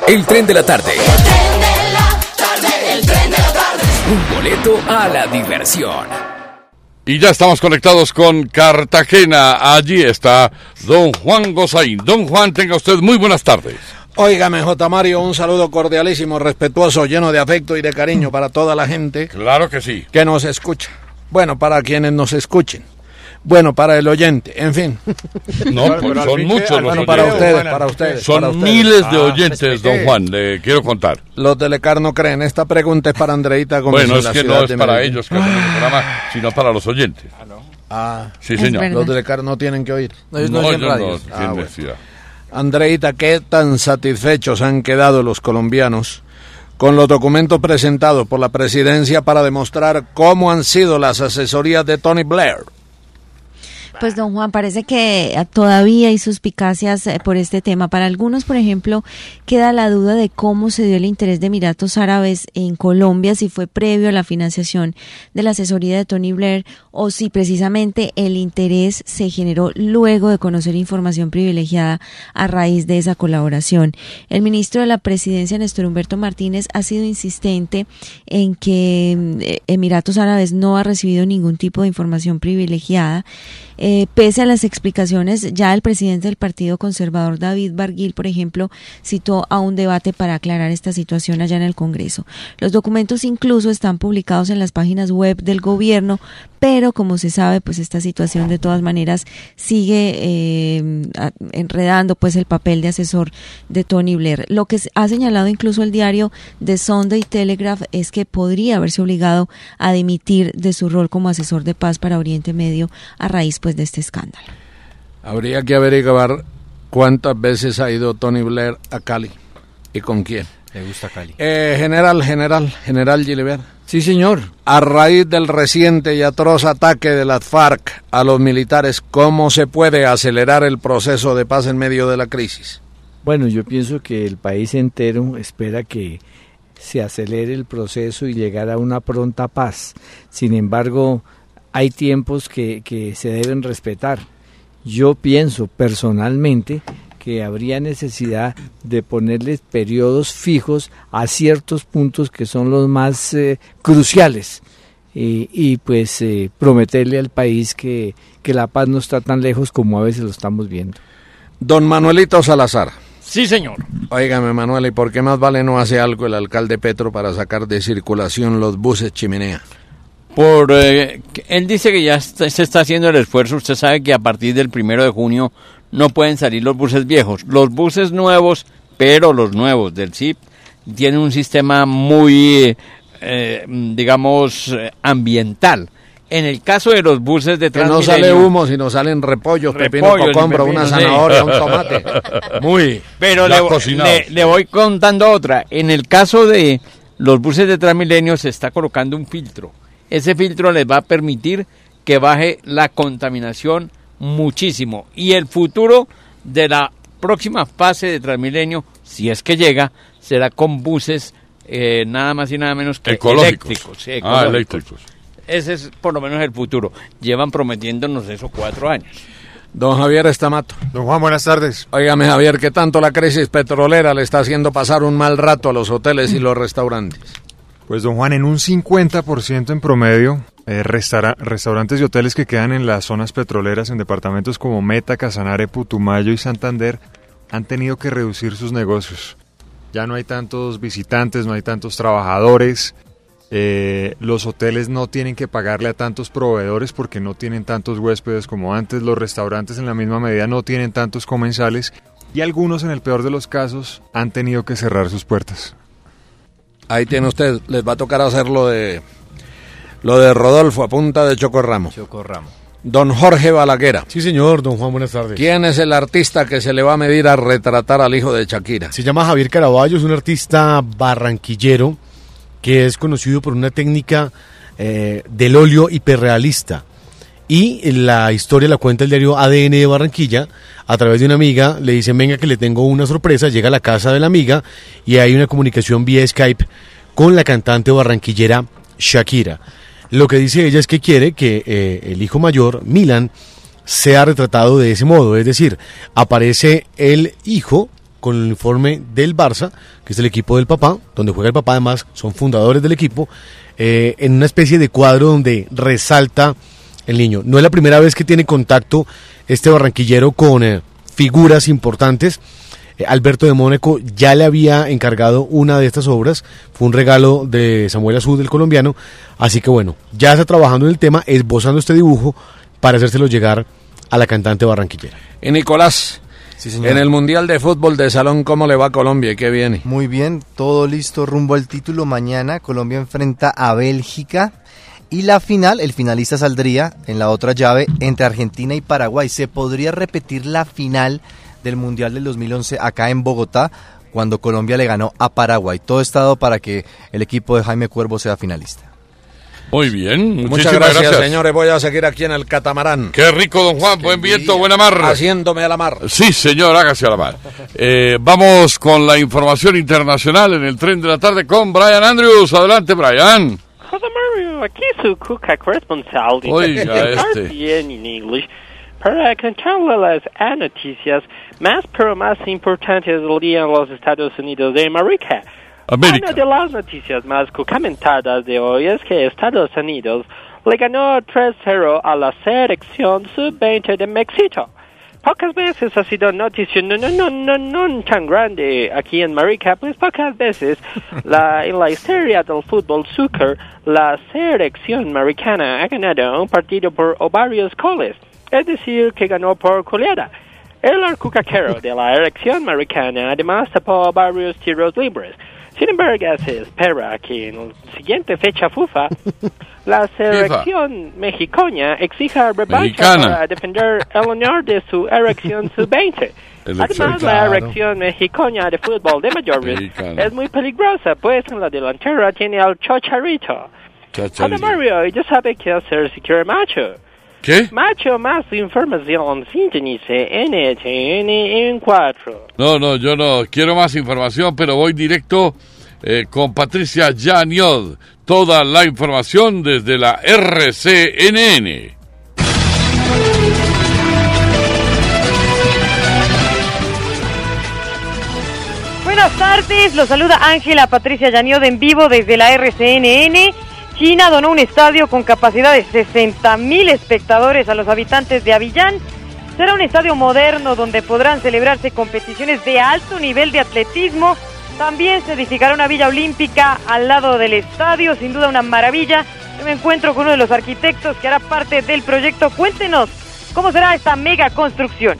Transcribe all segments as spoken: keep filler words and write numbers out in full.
El tren de la tarde. El tren de la tarde, el tren de la tarde. Un boleto a la diversión. Y ya estamos conectados con Cartagena. Allí está don Juan Gozaín. Don Juan, tenga usted muy buenas tardes. Óigame, J. Mario, un saludo cordialísimo, respetuoso, lleno de afecto y de cariño para toda la gente. Claro que sí. Que nos escucha. Bueno, para quienes nos escuchen. Bueno, para el oyente, en fin. No, pues son muchos los bueno, oyentes. para ustedes, para ustedes. Son para ustedes. miles de oyentes, don Juan, le quiero contar. Los de Lecar no creen. Esta pregunta es para Andreita Gómez. Bueno, es en la que ciudad no es de para Medellín. ellos que hacen el programa, sino para los oyentes. Ah, Sí, señor. los de Lecar no tienen que oír. No, ellos no oyen ellos radio. no No, Ah, tienen bueno. necesidad. Andreita, ¿qué tan satisfechos han quedado los colombianos con los documentos presentados por la presidencia para demostrar cómo han sido las asesorías de Tony Blair? Pues don Juan, parece que todavía hay suspicacias eh, por este tema. Para algunos, por ejemplo, queda la duda de cómo se dio el interés de Emiratos Árabes en Colombia, si fue previo a la financiación de la asesoría de Tony Blair o si precisamente el interés se generó luego de conocer información privilegiada a raíz de esa colaboración. El ministro de la Presidencia, Néstor Humberto Martínez, ha sido insistente en que eh, Emiratos Árabes no ha recibido ningún tipo de información privilegiada. Eh, pese a las explicaciones, ya el presidente del Partido Conservador, David Barguil, por ejemplo, citó a un debate para aclarar esta situación allá en el Congreso. Los documentos incluso están publicados en las páginas web del gobierno, pero como se sabe, pues esta situación de todas maneras sigue eh, enredando pues el papel de asesor de Tony Blair. Lo que ha señalado incluso el diario The Sunday Telegraph es que podría haberse obligado a dimitir de su rol como asesor de paz para Oriente Medio a raíz pues de este escándalo. Habría que averiguar cuántas veces ha ido Tony Blair a Cali y con quién. Le gusta Cali. Eh, general, general, general Gilibert. Sí, señor. A raíz del reciente y atroz ataque de las FARC a los militares, ¿cómo se puede acelerar el proceso de paz en medio de la crisis? Bueno, yo pienso que el país entero espera que se acelere el proceso y llegar a una pronta paz. Sin embargo, hay tiempos que, que se deben respetar. Yo pienso personalmente que habría necesidad de ponerles periodos fijos a ciertos puntos que son los más eh, cruciales y, y pues eh, prometerle al país que, que la paz no está tan lejos como a veces lo estamos viendo. Don Manuelito Salazar. Sí, señor. Óigame, Manuel, ¿y por qué más vale no hace algo el alcalde Petro para sacar de circulación los buses chimenea? Por eh, él dice que ya está, se está haciendo el esfuerzo. Usted sabe que a partir del primero de junio no pueden salir los buses viejos. Los buses nuevos, pero los nuevos del S I P, tienen un sistema muy, eh, digamos, ambiental. En el caso de los buses de Transmilenio... Que no sale humo, sino salen repollos, pepino, cocombro, una zanahoria, sí. Un tomate. Muy. Pero le, le, le voy contando otra. En el caso de los buses de Transmilenio se está colocando un filtro. Ese filtro les va a permitir que baje la contaminación muchísimo. Y el futuro de la próxima fase de Transmilenio, si es que llega, será con buses eh, nada más y nada menos que eléctricos. Sí, ecológicos. Ah, eléctricos. Ese es por lo menos el futuro. Llevan prometiéndonos eso cuatro años. Don Javier Estamato. Don Juan, buenas tardes. Óigame, Javier, ¿qué tanto la crisis petrolera le está haciendo pasar un mal rato a los hoteles y los restaurantes? Pues, don Juan, en un cincuenta por ciento en promedio, eh, restaura- restaurantes y hoteles que quedan en las zonas petroleras en departamentos como Meta, Casanare, Putumayo y Santander han tenido que reducir sus negocios. Ya no hay tantos visitantes, no hay tantos trabajadores. Eh, los hoteles no tienen que pagarle a tantos proveedores porque no tienen tantos huéspedes como antes. Los restaurantes en la misma medida no tienen tantos comensales y algunos, en el peor de los casos, han tenido que cerrar sus puertas. Ahí tiene usted, les va a tocar hacer lo de, lo de Rodolfo a punta de Chocorramo. Chocorramo. Don Jorge Balaguer. Sí, señor, don Juan, buenas tardes. ¿Quién es el artista que se le va a medir a retratar al hijo de Shakira? Se llama Javier Caraballo, es un artista barranquillero que es conocido por una técnica eh, del óleo hiperrealista. Y la historia la cuenta el diario A D N de Barranquilla. A través de una amiga le dicen, venga que le tengo una sorpresa. Llega a la casa de la amiga y hay una comunicación vía Skype con la cantante barranquillera Shakira. Lo que dice ella es que quiere que eh, el hijo mayor, Milan, sea retratado de ese modo. Es decir, aparece el hijo con el uniforme del Barça, que es el equipo del papá, donde juega el papá, además son fundadores del equipo, eh, en una especie de cuadro donde resalta el niño. No es la primera vez que tiene contacto este barranquillero con eh, figuras importantes. eh, Alberto de Mónaco ya le había encargado una de estas obras, fue un regalo de Samuel Azud, el colombiano, así que bueno, ya está trabajando en el tema, esbozando este dibujo para hacérselo llegar a la cantante barranquillera. Y Nicolás, sí, señor. En el Mundial de Fútbol de Salón, ¿cómo le va a Colombia y qué viene? Muy bien, todo listo rumbo al título. Mañana Colombia enfrenta a Bélgica y la final, el finalista saldría en la otra llave entre Argentina y Paraguay. Se podría repetir la final del Mundial del dos mil once acá en Bogotá, cuando Colombia le ganó a Paraguay. Todo está dado para que el equipo de Jaime Cuervo sea finalista. Muy bien, muchas gracias, gracias, señores. Voy a seguir aquí en el catamarán. Qué rico, don Juan. Qué buen viento, buena mar. Haciéndome a la mar. Sí, señor, hágase a la mar. Eh, vamos con la información internacional en el tren de la tarde con Brian Andrews. Adelante, Brian. José Mario, aquí su cuca corresponsal de Oiga, este. Bien en inglés para contarle las noticias más pero más importantes del día en los Estados Unidos de América. América. Una de las noticias más comentadas de hoy es que Estados Unidos le ganó tres cero a la selección sub veinte de México. Pocas veces ha sido noticia no, no, no, no, no tan grande aquí en América, pues pocas veces la, en la historia del fútbol soccer la selección americana ha ganado un partido por varios goles, es decir, que ganó por goleada. El arcucaquero de la selección americana además tapó varios tiros libres. Sin embargo, se espera que en la siguiente fecha FIFA, la selección mexicana exija revancha para defender el honor de su elección sub veinte. Además, la elección mexicana de fútbol de mayores mexicana es muy peligrosa, pues en la delantera tiene al Chicharito. Chicharito. Mario, ya sabe qué hacer si quiere macho. ¿Qué? Macho, más información, sintonice N T N en cuatro. No, no, yo no quiero más información, pero voy directo eh, con Patricia Yaniod. Toda la información desde la R C N N. Buenas tardes, los saluda Ángela Patricia Yaniod en vivo desde la R C N N. China donó un estadio con capacidad de sesenta mil espectadores a los habitantes de Abiyán. Será un estadio moderno donde podrán celebrarse competiciones de alto nivel de atletismo. También se edificará una villa olímpica al lado del estadio, sin duda una maravilla. Yo me encuentro con uno de los arquitectos que hará parte del proyecto. Cuéntenos, ¿cómo será esta mega construcción?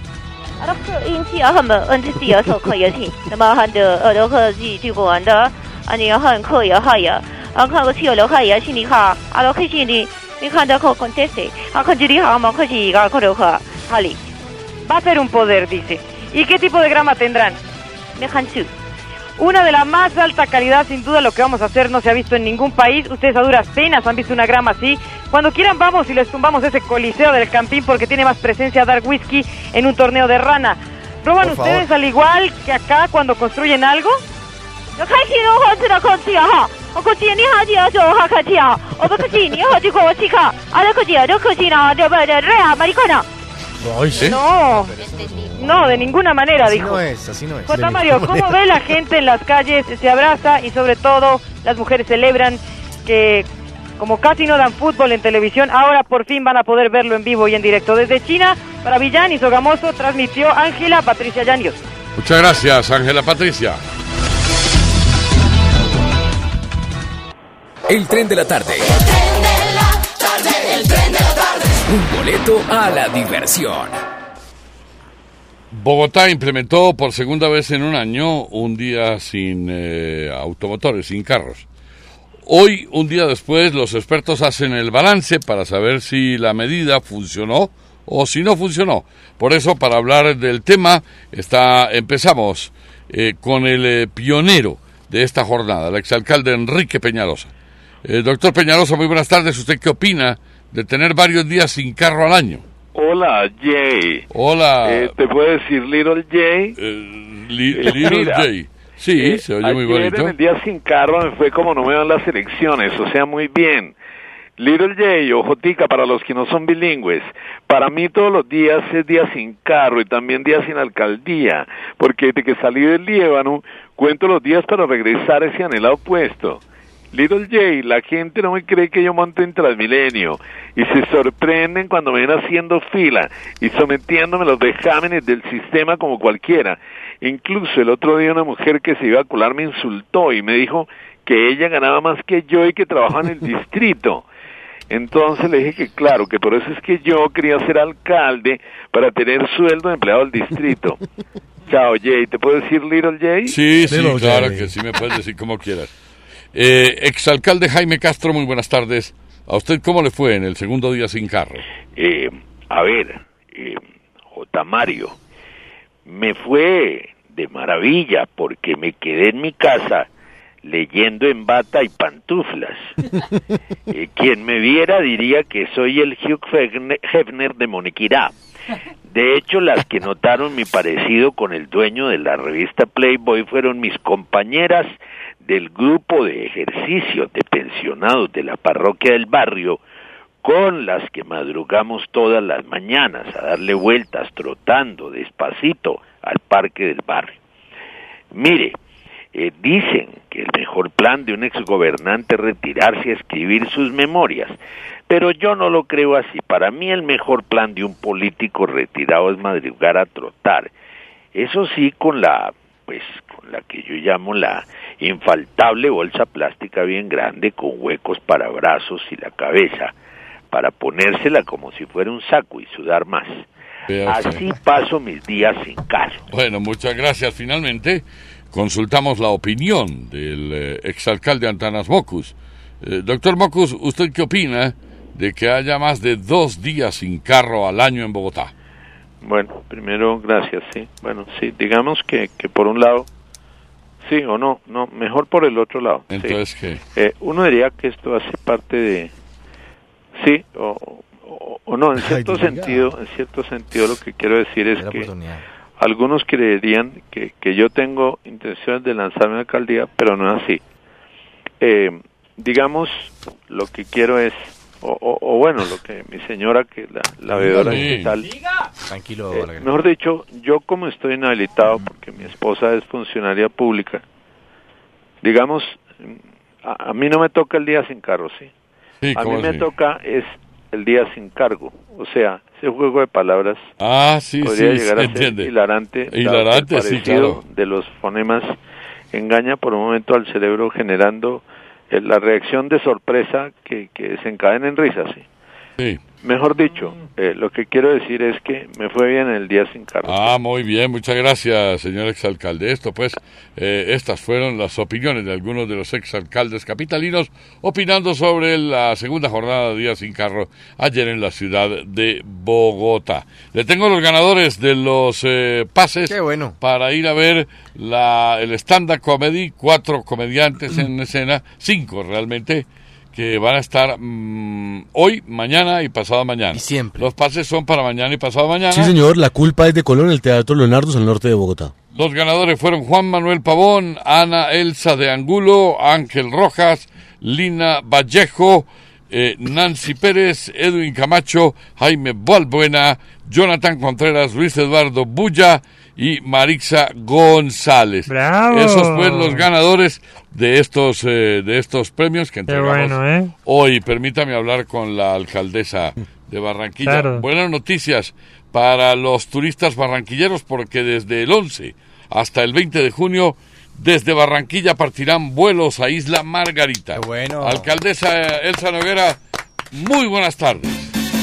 Va a ser un poder, dice. ¿Y qué tipo de grama tendrán? Una de la más alta calidad, sin duda. Lo que vamos a hacer no se ha visto en ningún país. Ustedes a duras penas han visto una grama así. Cuando quieran vamos y les tumbamos ese coliseo del Campín, porque tiene más presencia Dark Whisky en un torneo de rana. ¿Roban Por ustedes favor. al igual que acá cuando construyen algo? No, no, de ninguna manera, así dijo. No es, así no es. J. Mario, ¿cómo ve la gente en las calles? Se abraza y sobre todo las mujeres celebran que, como casi no dan fútbol en televisión, ahora por fin van a poder verlo en vivo y en directo. Desde China, para Villán y Sogamoso, transmitió Ángela Patricia Yanios. Muchas gracias, Ángela Patricia. El tren de la tarde. El tren de la tarde, el tren de la tarde. Un boleto a la diversión. Bogotá implementó por segunda vez en un año un día sin eh, automotores, sin carros. Hoy, un día después, los expertos hacen el balance para saber si la medida funcionó o si no funcionó. Por eso, para hablar del tema, está empezamos eh, con el eh, pionero de esta jornada, el exalcalde Enrique Peñalosa. Eh, doctor Peñalosa, muy buenas tardes. ¿Usted qué opina de tener varios días sin carro al año? Hola, Jay. Hola. Eh, ¿Te puedo decir Little Jay? Eh, li, little Jay. Sí, eh, se oye muy bonito. Ayer en el día sin carro me fue como no me dan las elecciones, o sea, muy bien. Little J, o Jotica para los que no son bilingües, para mí todos los días es día sin carro y también día sin alcaldía, porque desde que salí del Líbano cuento los días para regresar a ese anhelado puesto. Little J, la gente no me cree que yo monto en Transmilenio y se sorprenden cuando me ven haciendo fila y sometiéndome a los vejámenes del sistema como cualquiera. Incluso el otro día una mujer que se iba a colar me insultó y me dijo que ella ganaba más que yo y que trabajaba en el distrito. Entonces le dije que claro, que por eso es que yo quería ser alcalde para tener sueldo de empleado del distrito. Chao, Jay. ¿Te puedo decir Little Jay? Sí, sí, Little claro Jay. Que sí me puedes decir como quieras. Eh, exalcalde Jaime Castro, muy buenas tardes. ¿A usted cómo le fue en el segundo día sin carro? Eh, a ver, eh, J. Mario, me fue de maravilla porque me quedé en mi casa leyendo en bata y pantuflas. Eh, quien me viera diría que soy el Hugh Hefner de Moniquirá. De hecho, las que notaron mi parecido con el dueño de la revista Playboy fueron mis compañeras del grupo de ejercicio de pensionados de la parroquia del barrio, con las que madrugamos todas las mañanas a darle vueltas trotando despacito al parque del barrio. Mire, Eh, dicen que el mejor plan de un exgobernante es retirarse a escribir sus memorias, pero yo no lo creo así. Para mí el mejor plan de un político retirado es madrugar a trotar. Eso sí, con la, pues, con la que yo llamo la infaltable bolsa plástica bien grande con huecos para brazos y la cabeza, para ponérsela como si fuera un saco y sudar más. Así paso mis días sin carro. Bueno, muchas gracias. Finalmente consultamos la opinión del eh, exalcalde Antanas Mockus. Eh, doctor Mockus, ¿usted qué opina de que haya más de dos días sin carro al año en Bogotá? Bueno, primero, gracias, sí. Bueno, sí, digamos que, que por un lado, sí o no, no, mejor por el otro lado. Entonces, sí. ¿qué? Eh, uno diría que esto hace parte de, sí, o, o, o no, en cierto Ay, sentido, en cierto sentido lo que quiero decir es que algunos creerían que, que yo tengo intenciones de lanzarme a la alcaldía, pero no es así. Eh, digamos, lo que quiero es, o, o, o bueno, lo que mi señora, que la, la veedora digital, tranquilo, eh, mejor dicho, yo como estoy inhabilitado porque mi esposa es funcionaria pública, digamos, a, a mí no me toca el día sin carro, ¿sí? sí a mí así? me toca es el día sin cargo, o sea, ese juego de palabras ah, sí, podría sí, llegar a entiende. ser hilarante, hilarante el sí, claro. de los fonemas engaña por un momento al cerebro generando eh, la reacción de sorpresa que, que desencadena en risas, ¿sí? Sí. Mejor dicho, eh, lo que quiero decir es que me fue bien el día sin carro. Ah, muy bien, muchas gracias, señor exalcalde. Esto pues, eh, estas fueron las opiniones de algunos de los exalcaldes capitalinos opinando sobre la segunda jornada de Día Sin Carro ayer en la ciudad de Bogotá. Le tengo los ganadores de los eh, pases Qué bueno. para ir a ver la el stand-up comedy, cuatro comediantes en escena, cinco realmente, que van a estar mmm, hoy, mañana y pasado mañana. Y siempre. Los pases son para mañana y pasado mañana. Sí, señor, la culpa es de Colón, el Teatro Leonardo, al norte de Bogotá. Los ganadores fueron Juan Manuel Pavón, Ana Elsa de Angulo, Ángel Rojas, Lina Vallejo, eh, Nancy Pérez, Edwin Camacho, Jaime Balbuena, Jonathan Contreras, Luis Eduardo Bulla y Marixa González. ¡Bravo! Esos fueron los ganadores de estos eh, de estos premios que entregamos bueno, ¿eh? hoy. Permítame hablar con la alcaldesa de Barranquilla. Claro. Buenas noticias para los turistas barranquilleros porque desde el once hasta el veinte de junio desde Barranquilla partirán vuelos a Isla Margarita. Qué bueno. Alcaldesa Elsa Noguera, muy buenas tardes.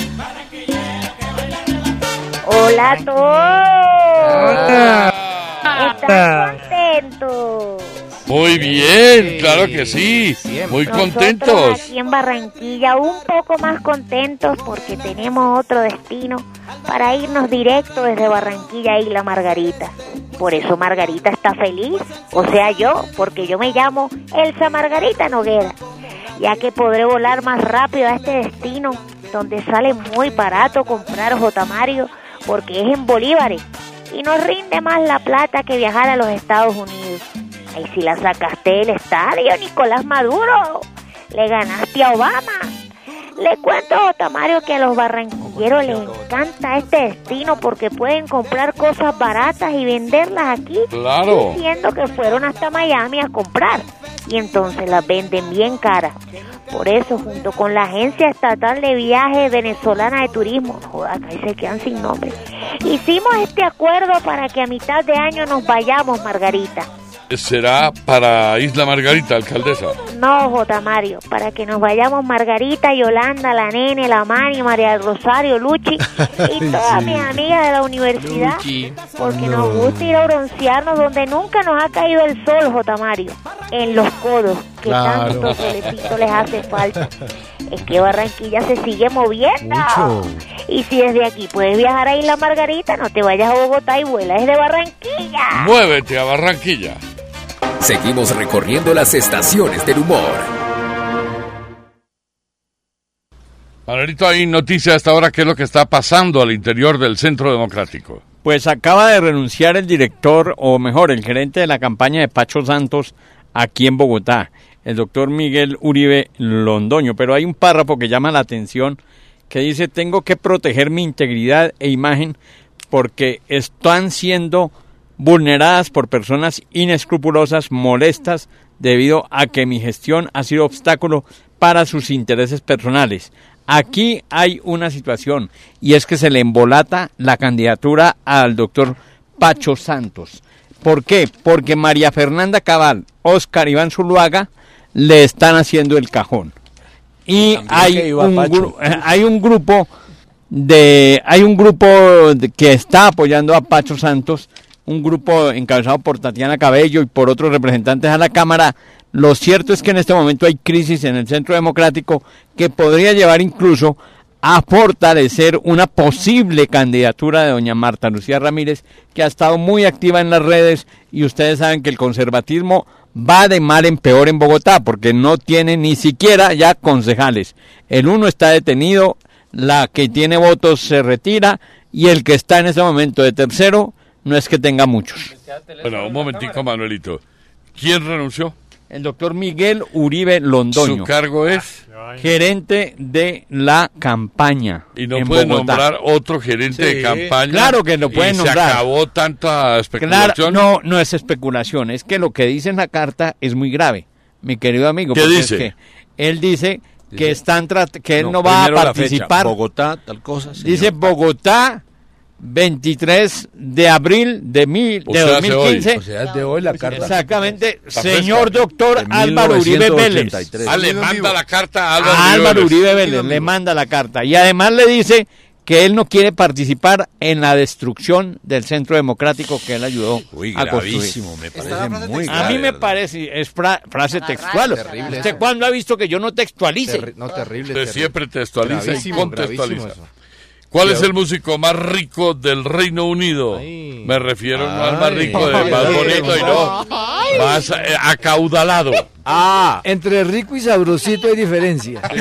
Hola a todos. Hola. ¿Están contentos? Muy bien, claro que sí. Muy Nosotros contentos. aquí en Barranquilla un poco más contentos porque tenemos otro destino para irnos directo desde Barranquilla a Isla Margarita. Por eso Margarita está feliz, o sea yo, porque yo me llamo Elsa Margarita Noguera, ya que podré volar más rápido a este destino donde sale muy barato comprar J. Mario porque es en bolívares y nos rinde más la plata que viajar a los Estados Unidos. Ahí si la sacaste del estadio, Nicolás Maduro, le ganaste a Obama. Le cuento, Tamario, que a los barranquilleros les encanta este destino porque pueden comprar cosas baratas y venderlas aquí, claro, diciendo que fueron hasta Miami a comprar y entonces las venden bien caras. Por eso, junto con la Agencia Estatal de Viajes Venezolana de Turismo, joder, acá se quedan sin nombre, hicimos este acuerdo para que a mitad de año nos vayamos, Margarita. ¿Será para Isla Margarita, alcaldesa? No, J. Mario, para que nos vayamos Margarita, Yolanda, la Nene, la Mani, María del Rosario, Luchi y todas sí. mis amigas de la universidad, Luchi. porque no. nos gusta ir a broncearnos donde nunca nos ha caído el sol, J. Mario, en los codos, que claro. tanto solecito les hace falta. Es que Barranquilla se sigue moviendo. Mucho. Y si desde aquí puedes viajar a Isla Margarita, no te vayas a Bogotá y vuela desde Barranquilla. Muévete a Barranquilla. Seguimos recorriendo las estaciones del humor. Manuelito, hay noticias hasta ahora. ¿Qué es lo que está pasando al interior del Centro Democrático? Pues acaba de renunciar el director, o mejor, el gerente de la campaña de Pacho Santos aquí en Bogotá, el doctor Miguel Uribe Londoño. Pero hay un párrafo que llama la atención que dice: tengo que proteger mi integridad e imagen porque están siendo vulneradas por personas inescrupulosas, molestas, debido a que mi gestión ha sido obstáculo para sus intereses personales. Aquí hay una situación, y es que se le embolata la candidatura al doctor Pacho Santos. ¿Por qué? Porque María Fernanda Cabal, Óscar Iván Zuluaga, le están haciendo el cajón. Y hay un, gru- hay un grupo de hay un grupo de, que está apoyando a Pacho Santos, un grupo encabezado por Tatiana Cabello y por otros representantes a la Cámara. Lo cierto es que en este momento hay crisis en el Centro Democrático que podría llevar incluso a fortalecer una posible candidatura de doña Marta Lucía Ramírez, que ha estado muy activa en las redes, y ustedes saben que el conservatismo va de mal en peor en Bogotá, porque no tiene ni siquiera ya concejales. El uno está detenido, la que tiene votos se retira, y el que está en este momento de tercero no es que tenga muchos. Bueno, un momentico, Manuelito. ¿Quién renunció? El doctor Miguel Uribe Londoño. ¿Su cargo es? Gerente de la campaña. ¿Y no puede nombrar otro gerente sí. de campaña? Claro que lo pueden nombrar. ¿Se acabó tanta especulación? Claro, no, no es especulación. Es que lo que dice en la carta es muy grave, mi querido amigo. ¿Qué dice? Es que él dice, dice que están trat- que él no, no va a participar. Bogotá, tal cosa. Señor. Dice Bogotá, veintitrés de abril de, mil, de dos mil quince. O sea, de hoy la carta. Exactamente, señor doctor Álvaro Uribe Vélez. Ah, le manda la carta a Álvaro, a Álvaro Uribe Vélez. Le manda la carta. Y además le dice que él no quiere participar en la destrucción del Centro Democrático que él ayudó Uy, a construir. Me parece muy grave. A mí me parece, es fra- frase textual. Terrible. ¿Usted cuándo ha visto que yo no textualice? Terri- no, terrible. Usted terrible. siempre textualiza Gravísimo, y contextualiza. gravísimo eso. ¿Cuál es el músico más rico del Reino Unido? Ay. Me refiero no al más rico, del más bonito y no más eh, acaudalado. Ah, entre rico y sabrosito hay diferencia. Sí.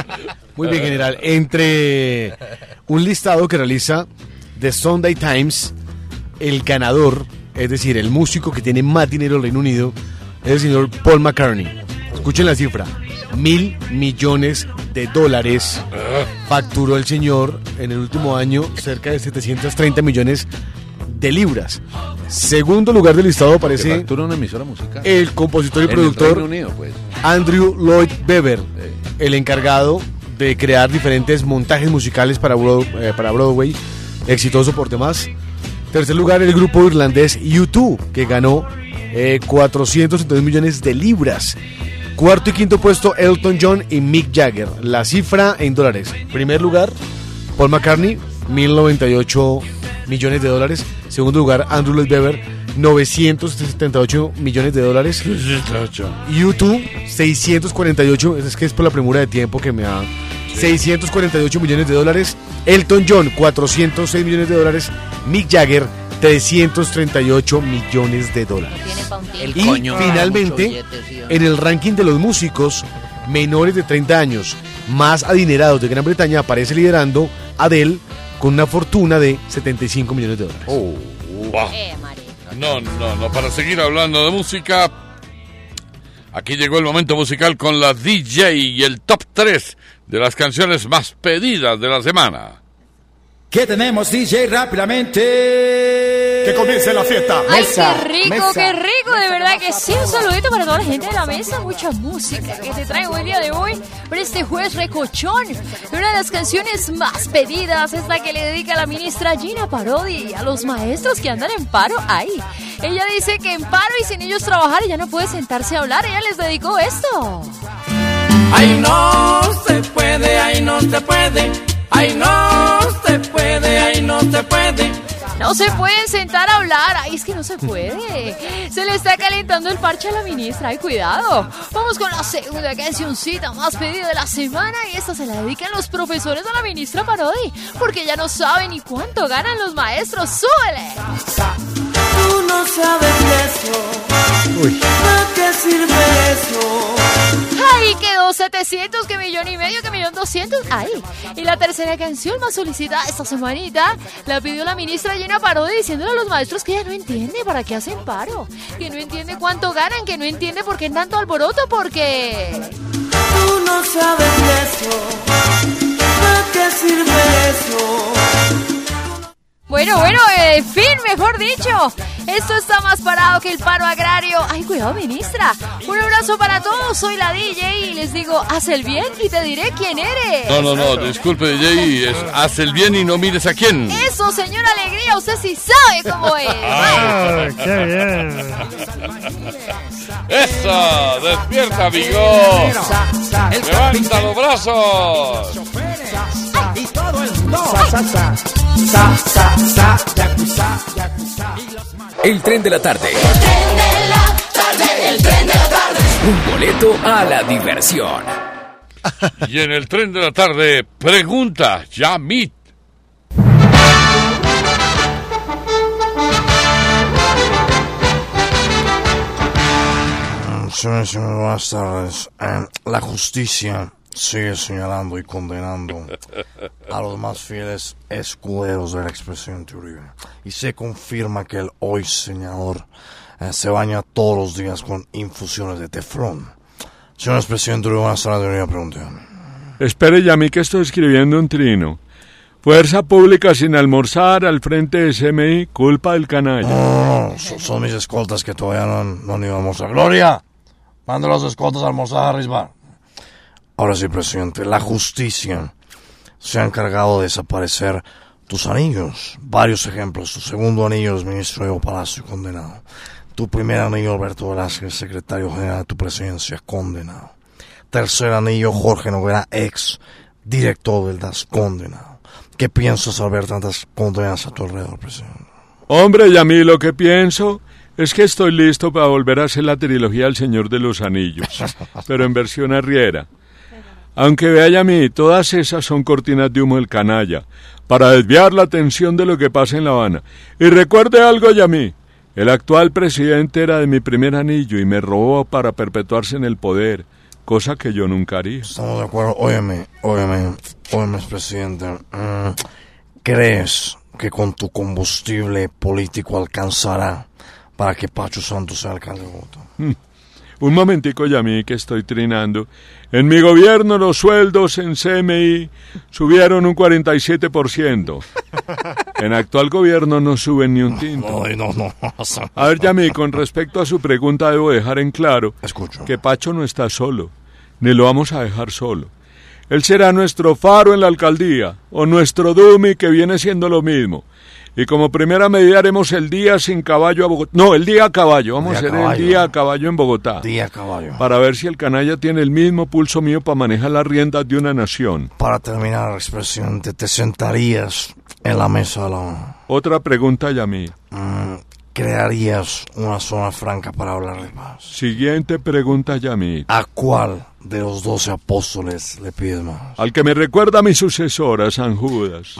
Muy bien, general. Entre un listado que realiza The Sunday Times, el ganador, es decir, el músico que tiene más dinero del Reino Unido, es el señor Paul McCartney. Escuchen la cifra. Mil millones de dólares facturó el señor en el último año, cerca de setecientos treinta millones de libras. Segundo lugar del listado aparece factura una emisora musical. El compositor y en productor Unido, pues. Andrew Lloyd Webber, sí. el encargado de crear diferentes montajes musicales para Broadway, eh, para Broadway, exitoso por demás. Tercer lugar, el grupo irlandés U dos, que ganó eh, cuatrocientos setenta millones de libras. Cuarto y quinto puesto, Elton John y Mick Jagger. La cifra en dólares. Primer lugar, Paul McCartney, mil noventa y ocho millones de dólares. Segundo lugar, Andrew Lloyd Webber, novecientos setenta y ocho millones de dólares. U dos, seiscientos cuarenta y ocho. Es que es por la premura de tiempo que me da. seiscientos cuarenta y ocho millones de dólares. Elton John, cuatrocientos seis millones de dólares. Mick Jagger, trescientos treinta y ocho millones de dólares. Y finalmente, en el ranking de los músicos menores de treinta años más adinerados de Gran Bretaña, aparece liderando Adele con una fortuna de setenta y cinco millones de dólares. Oh, wow. No, no, no, para seguir hablando de música, aquí llegó el momento musical con la D J y el top tres de las canciones más pedidas de la semana. ¿Qué tenemos, D J, rápidamente? Que comience la fiesta. Ay, Mesa, qué rico, mesa. qué rico, de verdad que sí. Un saludito para toda la gente de la mesa. Mucha música que te traigo el día de hoy para este jueves recochón. Una de las canciones más pedidas es la que le dedica la ministra Gina Parodi a los maestros que andan en paro. Ay, ella dice que en paro y sin ellos trabajar ella no puede sentarse a hablar. Ella les dedicó esto. Ay, no se puede, ay, no se puede. Ay, no se puede, ay, no se puede. No se pueden sentar a hablar. Ay, es que no se puede. Se le está calentando el parche a la ministra. Ay, cuidado. Vamos con la segunda cancioncita más pedida de la semana. Y esta se la dedican los profesores a la ministra Parodi, porque ya no saben ni cuánto ganan los maestros. ¡Súbele! Tú no sabes eso. Uy. ¿Para qué sirve eso? Ay, quedó setecientos, que millón y medio, que millón doscientos. Ay, y la tercera canción más solicitada esta semanita la pidió la ministra Gina Parodi, diciéndole a los maestros que ella no entiende para qué hacen paro, que no entiende cuánto ganan, que no entiende por qué tanto alboroto, porque Tú no sabes eso. ¿Para qué sirve eso? Bueno, bueno, en fin, mejor dicho, esto está más parado que el paro agrario. Ay, cuidado, ministra. Un abrazo para todos, soy la D J y les digo, haz el bien y te diré quién eres. No, no, no, disculpe, D J, es haz el bien y no mires a quién. Eso, señor Alegría, usted sí sabe cómo es. ¡Ah, qué bien! ¡Eso! ¡Despierta, amigo! ¡Levanta los brazos! Y todo el mundo. Sa, sa, sa. Sa, sa, sa. Yakuza, yakuza. El tren de la tarde. El tren de la tarde, el tren de la tarde. Un boleto a la diversión. Y en el tren de la tarde, pregunta Yamit. Señores, señores, buenas tardes. Eh, la justicia sigue señalando y condenando a los más fieles escuderos del expresidente Uribe. Y se confirma que el hoy señalor eh, se baña todos los días con infusiones de teflón. Señor presidente Uribe, buenas tardes, una pregunta. Espere, Yamí, que estoy escribiendo un trino. Fuerza pública sin almorzar al frente de S M I, culpa del canalla. No, no, no, son, son mis escoltas que todavía no, no han ido a almorzar. ¡Gloria! Manda los escoltas a almorzar a Risbar. Ahora sí, presidente, la justicia se ha encargado de desaparecer tus anillos. Varios ejemplos. Tu segundo anillo es ministro Evo Palacio, condenado. Tu primer anillo, Alberto Velázquez, secretario general de tu presidencia, condenado. Tercer anillo, Jorge Noguera, ex director del D A S, condenado. ¿Qué piensas al ver tantas condenas a tu alrededor, presidente? Hombre, Yamí, lo que pienso es que estoy listo para volver a hacer la trilogía El Señor de los Anillos, pero en versión arriera. Aunque vea, Yamí, todas esas son cortinas de humo del canalla, para desviar la atención de lo que pasa en La Habana. Y recuerde algo, Yamí, el actual presidente era de mi primer anillo y me robó para perpetuarse en el poder, cosa que yo nunca haría. Estamos de acuerdo. Óyeme, óyeme, óyeme, presidente. Mm, ¿Crees que con tu combustible político alcanzará para que Pacho Santos sea alcalde de Bogotá? Mm. Un momentico, Yamí, que estoy trinando. En mi gobierno los sueldos en C M I subieron un cuarenta y siete por ciento. En actual gobierno no suben ni un tinto. No, no, no. A ver, Yamí, con respecto a su pregunta debo dejar en claro Escucho. que Pacho no está solo, ni lo vamos a dejar solo. Él será nuestro faro en la alcaldía, o nuestro Dumi, que viene siendo lo mismo. Y como primera medida haremos el día sin caballo a Bogotá. No, el día a caballo. Vamos día a hacer caballo. el día a caballo en Bogotá. Día a caballo. Para ver si el canalla tiene el mismo pulso mío para manejar las riendas de una nación. Para terminar, expresidente, ¿te sentarías en la mesa de la ONU? Otra pregunta, Yamí. Mm, ¿Crearías una zona franca para hablar de paz? Siguiente pregunta, Yamí. ¿A cuál de los doce apóstoles le pides más? Al que me recuerda a mi sucesora, San Judas.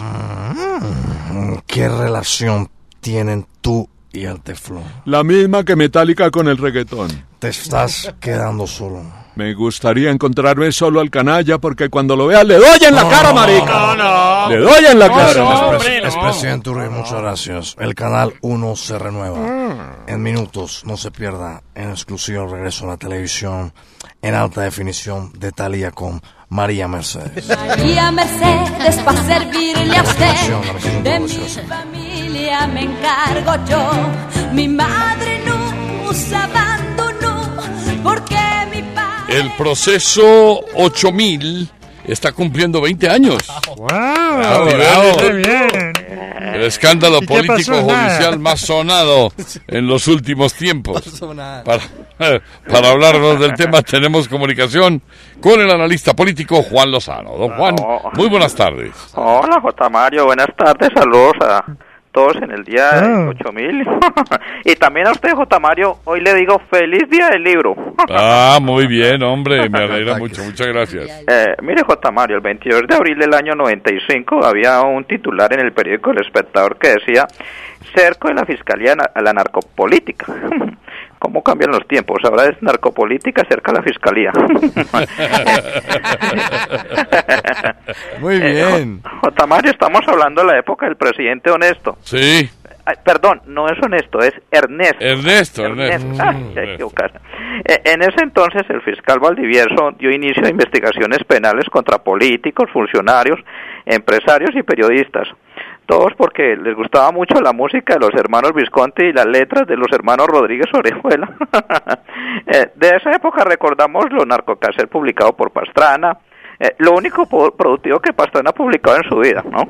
Mm, ¿Qué relación tienen tú y el teflón? La misma que Metallica con el reggaetón. Te estás quedando solo. Me gustaría encontrarme solo al canalla porque cuando lo vea le doy en la No, cara, no, marica. no, no. Le doy en la No, cara. no, hombre, no. Expresidente Uribe, muchas gracias. El canal uno se renueva. En minutos, no se pierda, en exclusivo regreso a la televisión en alta definición de Thalía con María Mercedes. María Mercedes, para servirle a usted, de mi sí. familia me encargo yo. Mi madre nos abandonó porque mi padre... El proceso ocho mil está cumpliendo veinte años. ¡Wow! Bravo, Bravo, bravo. ¡Qué bien! El escándalo ¿Y qué político pasó? judicial Nada. más sonado en los últimos tiempos. pasó nada. Para, para hablarnos del tema tenemos comunicación con el analista político Juan Lozano. Don Juan, muy buenas tardes. Hola, J. Mario, buenas tardes, saludos a todos en el día Ah. ocho mil. Y también a usted, J. Mario, hoy le digo feliz día del libro. Ah, muy bien, hombre, me alegra mucho, muchas gracias. Eh, mire, J. Mario, el veintidós de abril del año noventa y cinco había un titular en el periódico El Espectador que decía: cerco de la Fiscalía a la narcopolítica. ¿Cómo cambian los tiempos? Ahora es narcopolítica cerca de la Fiscalía. Muy bien. Eh, J. Mario, estamos hablando de la época del presidente honesto. Sí. Ay, perdón, no es honesto, es Ernesto. Ernesto, Ernesto. Ah, ya equivocaste. Eh, en ese entonces el fiscal Valdivieso dio inicio a investigaciones penales contra políticos, funcionarios, empresarios y periodistas. Todos porque les gustaba mucho la música de los hermanos Visconti y las letras de los hermanos Rodríguez Orejuela. eh, de esa época recordamos los narcocassette publicados por Pastrana, eh, lo único po- productivo que Pastrana ha publicado en su vida, ¿no?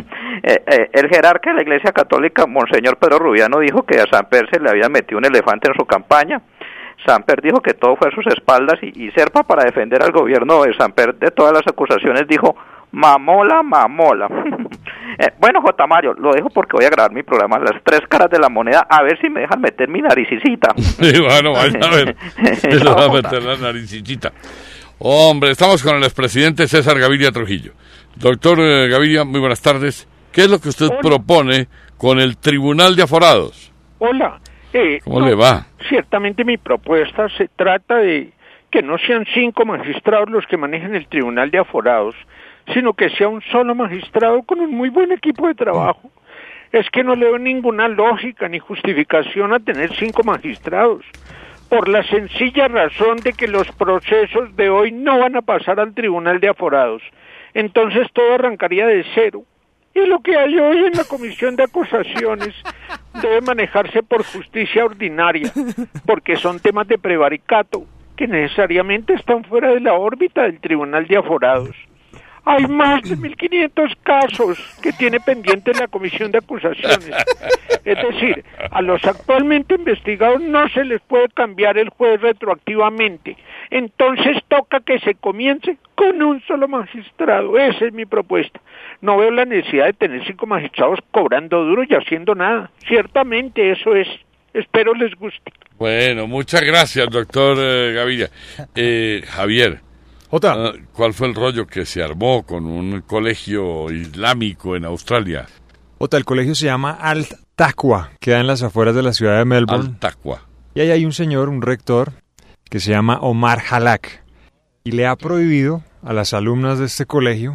eh, eh, el jerarca de la Iglesia Católica, Monseñor Pedro Rubiano, dijo que a Samper se le había metido un elefante en su campaña. Samper dijo que todo fue a sus espaldas y, y Serpa, para defender al gobierno de Samper de todas las acusaciones, dijo: mamola, mamola. eh, bueno, J. Mario, lo dejo porque voy a grabar mi programa Las Tres Caras de la Moneda, a ver si me dejan meter mi naricita. Sí, bueno, vaya a ver. Se lo va a meter la naricita. Hombre, estamos con el expresidente César Gaviria Trujillo. Doctor eh, Gaviria, muy buenas tardes. ¿Qué es lo que usted Hola. propone con el Tribunal de Aforados? Hola. Eh, ¿Cómo no, le va? Ciertamente mi propuesta se trata de que no sean cinco magistrados los que manejen el Tribunal de Aforados, sino que sea un solo magistrado con un muy buen equipo de trabajo. Es que no le veo ninguna lógica ni justificación a tener cinco magistrados, por la sencilla razón de que los procesos de hoy no van a pasar al Tribunal de Aforados. Entonces todo arrancaría de cero. Y lo que hay hoy en la Comisión de Acusaciones debe manejarse por justicia ordinaria, porque son temas de prevaricato que necesariamente están fuera de la órbita del Tribunal de Aforados. Hay más de mil quinientos casos que tiene pendiente la Comisión de Acusaciones. Es decir, a los actualmente investigados no se les puede cambiar el juez retroactivamente. Entonces toca que se comience con un solo magistrado. Esa es mi propuesta. No veo la necesidad de tener cinco magistrados cobrando duro y haciendo nada. Ciertamente eso es. Espero les guste. Bueno, muchas gracias, doctor eh, Gaviria. Eh, Javier. Jota. ¿Cuál fue el rollo que se armó con un colegio islámico en Australia? Ota, el colegio se llama Al-Taqwa, queda en las afueras de la ciudad de Melbourne. Al-Taqwa. Y ahí hay un señor, un rector, que se llama Omar Halak, y le ha prohibido a las alumnas de este colegio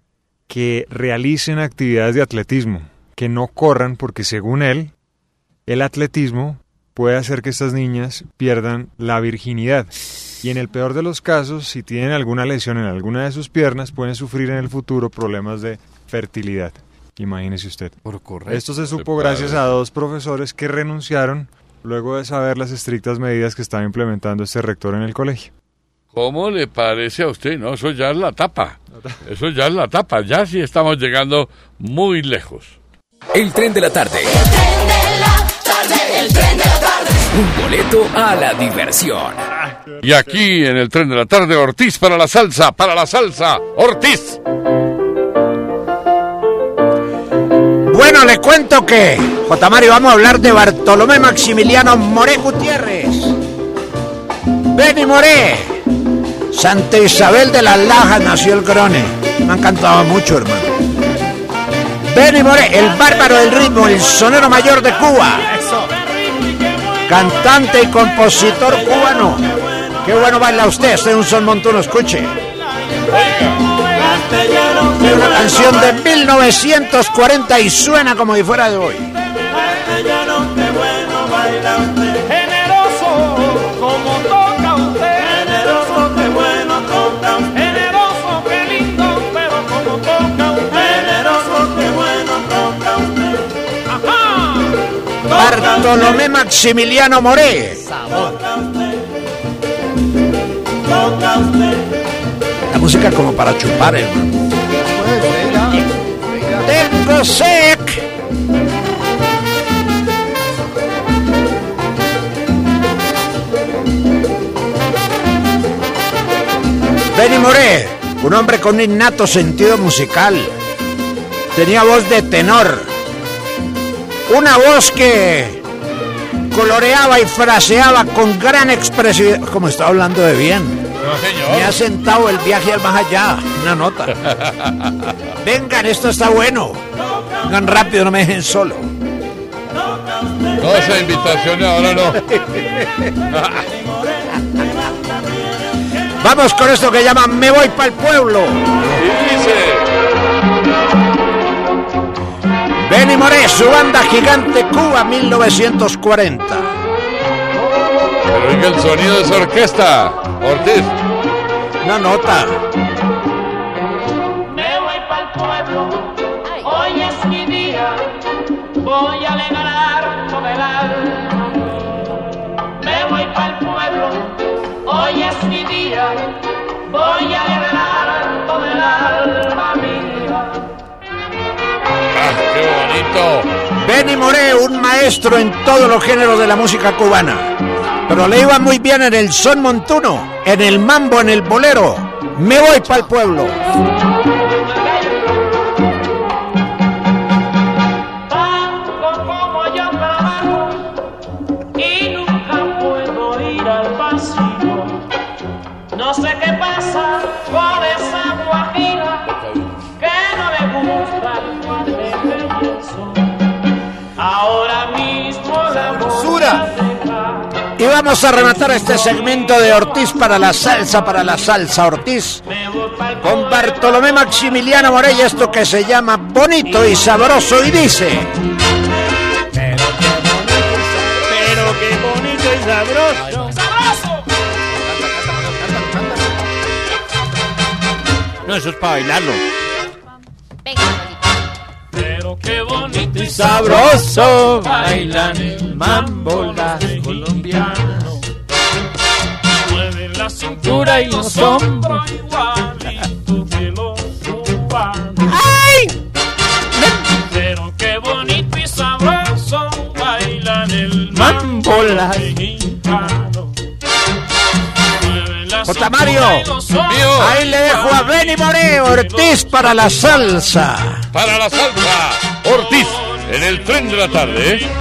que realicen actividades de atletismo, que no corran, porque según él, el atletismo puede hacer que estas niñas pierdan la virginidad. Y en el peor de los casos, si tienen alguna lesión en alguna de sus piernas, pueden sufrir en el futuro problemas de fertilidad. Imagínese usted. Esto se supo gracias a dos profesores que renunciaron luego de saber las estrictas medidas que estaba implementando este rector en el colegio. ¿Cómo le parece a usted? No, eso ya es la tapa. Eso ya es la tapa. Ya sí estamos llegando muy lejos. El tren de la tarde. El tren de la tarde. Un boleto a la diversión. Y aquí en el tren de la tarde, Ortiz para la salsa, para la salsa, Ortiz. Bueno, le cuento que, J. Mario, vamos a hablar de Bartolomé Maximiliano Moré Gutiérrez. Benny Moré, Santa Isabel de las Lajas nació el Grone. Me ha encantado mucho, hermano. Benny Moré, el bárbaro del ritmo, el sonero mayor de Cuba. Cantante y compositor cubano. Qué bueno baila usted, este es un son montuno, escuche. Una canción de mil novecientos cuarenta y suena como si fuera de hoy. Generoso como toca usted. Generoso, qué bueno toca usted. Generoso, qué lindo, pero como toca usted. Generoso, qué bueno toca usted. Ajá. Bartolomé Maximiliano Moré. Toca usted. La música como para chupar, hermano. Tengo sec. Benny Moré, un hombre con un innato sentido musical. Tenía voz de tenor. Una voz que coloreaba y fraseaba con gran expresividad. Como está hablando de bien. No, señor. Me ha sentado el viaje al más allá. Una nota. Vengan, esto está bueno. Vengan rápido, no me dejen solo. No, esa invitación ahora no. Vamos con esto que llaman Me voy para el pueblo. Y dice: Benny Moré, su banda Gigante Cuba mil novecientos cuarenta. Pero oiga el sonido de esa orquesta, Ortiz. Una nota. Me voy para el pueblo, hoy es mi día, voy a regalar todo el alma. Me voy para el pueblo, hoy es mi día, voy a regalar todo el alma mía. ¡Ah, qué bonito! Benny Moré, un maestro en todos los géneros de la música cubana. Pero le iba muy bien en el son montuno, en el mambo, en el bolero. Me voy para el pueblo. Tanto como yo trabajo y nunca puedo ir al vacío. No sé qué pasa con esa guajira que no le gusta el mal de pienso. Ahora mismo la voy a dejar. Y vamos a rematar este segmento de Ortiz para la salsa, para la salsa Ortiz, con Bartolomé Maximiliano Moré, y esto que se llama Bonito y Sabroso, y dice: Pero qué bonito y sabroso. ¡Sabroso! No, eso es para bailarlo. Pero qué bonito y Sabroso bailan el mambo las colombianos. Mueven la cintura y los hombros igualito que los cubanos. ¡Ay! Pero qué bonito y sabroso bailan el mambo las mexicanos. J. Mario, ahí le dejo a Benny Moré, Ortiz para la salsa. Para la salsa, Ortiz, en el tren de la tarde. ¿eh?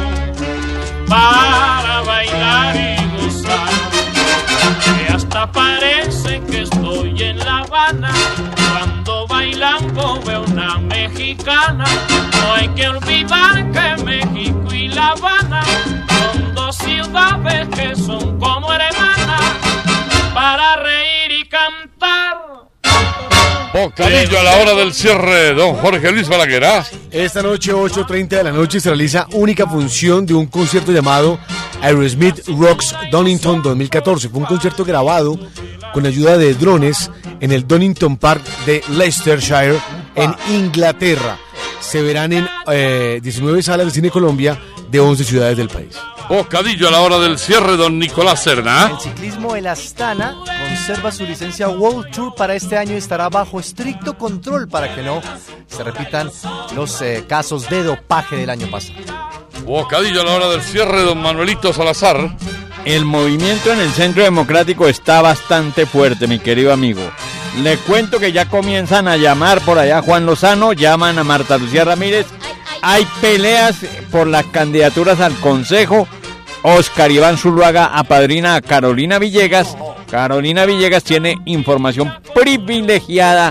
Para bailar y gozar, que hasta parece que estoy en La Habana. Cuando bailando veo una mexicana. No hay que olvidar que México y La Habana son dos ciudades que son como hermanas, para reír y cantar. Bocadillo a la hora del cierre, don Jorge Luis Balaguer. Esta noche, ocho treinta de la noche, se realiza única función de un concierto llamado Aerosmith Rocks Donington dos mil catorce. Fue un concierto grabado con ayuda de drones en el Donington Park de Leicestershire, en Inglaterra. Se verán en eh, diecinueve salas de cine Colombia de once ciudades del país. Bocadillo a la hora del cierre, don Nicolás Serna. El ciclismo El Astana conserva su licencia World Tour para este año y estará bajo estricto control para que no se repitan los eh, casos de dopaje del año pasado. Bocadillo a la hora del cierre, don Manuelito Salazar. El movimiento en el Centro Democrático está bastante fuerte, mi querido amigo. Le cuento que ya comienzan a llamar por allá Juan Lozano, llaman a Marta Lucía Ramírez. Hay peleas por las candidaturas al Consejo. Oscar Iván Zuluaga apadrina a Carolina Villegas. Carolina Villegas tiene información privilegiada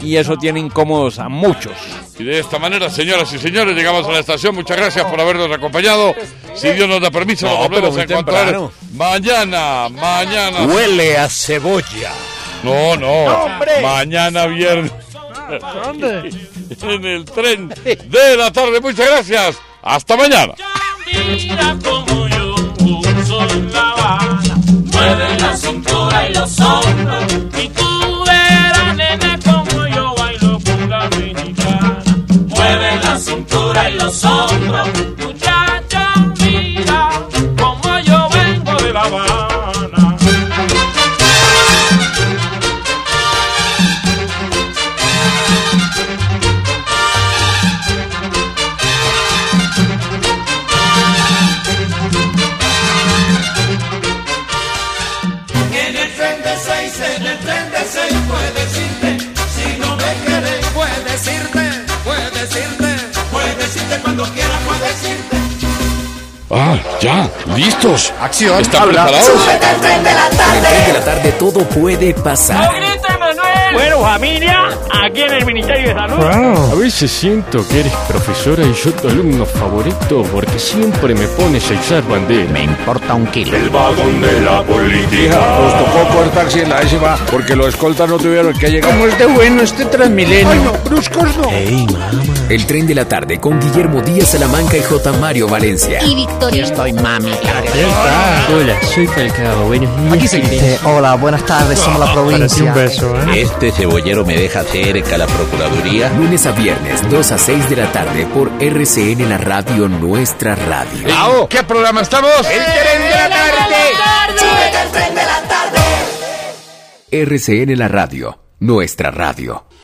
y eso tiene incómodos a muchos. Y de esta manera, señoras y señores, llegamos a la estación. Muchas gracias por habernos acompañado. Si Dios nos da permiso, No, nos volvemos a pero muy encontrar temprano. mañana, mañana. Huele a cebolla. No, no, ¡Hombre! mañana viernes. ¿Dónde? En el tren de la tarde. Muchas gracias. Hasta mañana. Mira como yo uso la Habana, mueve la cintura y los hombros, y tú verás, nene, como yo bailo con la mexicana. Mueve la cintura y los hombros, muchacha, mira como yo vengo de La Habana. En el tren de seis, en el tren de seis, puedes irte. Si no me quieres, puedes irte, puedes irte, puedes irte cuando quieras, puedes irte. Ah, ya, listos. Acción. ¿Están preparados? Súbete al tren de la En el tarde. tren de la tarde todo puede pasar. Bueno, familia, aquí en el Ministerio de Salud. A veces siento que eres profesora y yo tu alumno favorito porque siempre me pones a izar bandera. Me importa un kilo. El vagón de la política. Nos tocó coger taxi en la décima porque los escoltas no tuvieron que llegar. ¿Cómo es de bueno este Transmilenio? Ay, no, bruscos no. Ey, mamá. El tren de la tarde con Guillermo Díaz Salamanca y J. Mario Valencia. Y Victoria. Estoy mami. Hola, soy Falcao. Buenos días. Aquí sí. Eh, hola, buenas tardes, somos la provincia. Este cebollero me deja cerca la Procuraduría. Lunes a viernes, dos a seis de la tarde por R C N, la radio, nuestra radio. ¿En qué programa estamos? El tren de la tarde. Súbete al tren de la tarde. R C N, la radio, nuestra radio.